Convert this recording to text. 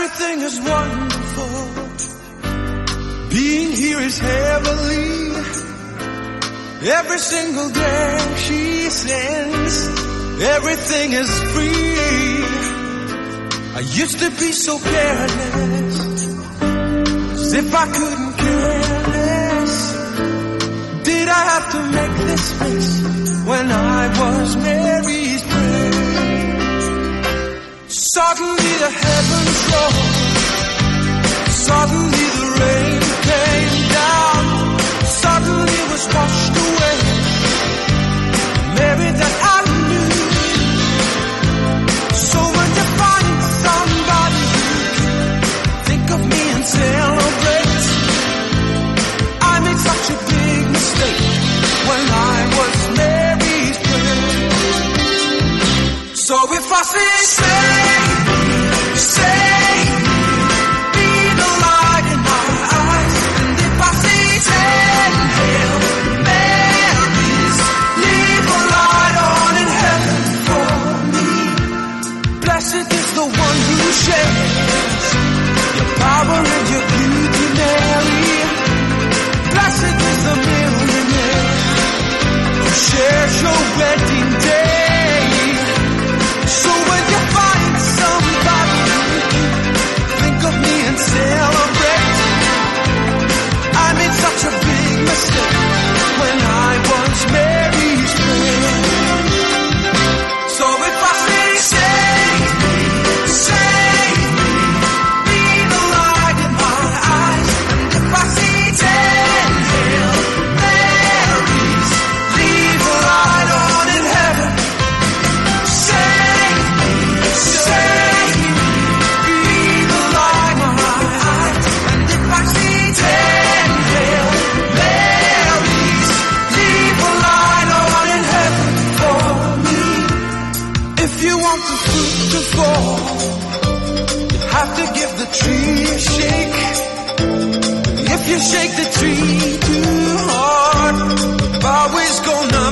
Everything is wonderful. Being here is heavenly. Every single day she sings, everything is free. I used to be so careless, as if I couldn't care less. Did I have to make this mess when I was Mary's prayer? Suddenly the heavens rolled, suddenly the rain came down, suddenly was washed away. Mary that I knew. So when you find somebody who think of me and celebrate, I made such a big mistake when I was Mary's prayer. So if I say, be the light in my eyes, and if I say, Hail Marys, leave a light on in heaven for me. Blessed is the one who shares your power and your beauty, Mary. Blessed is the millionaire who shares your wedding day. So when you find somebody, think of me and celebrate. I made such a big mistake when I was Mary's prayer. So if I say, be the light in my eyes, and if I see 10 Hail Marys, leave a light on in heaven. To fall, you have to give the tree a shake. If you shake the tree too hard, the power's gonna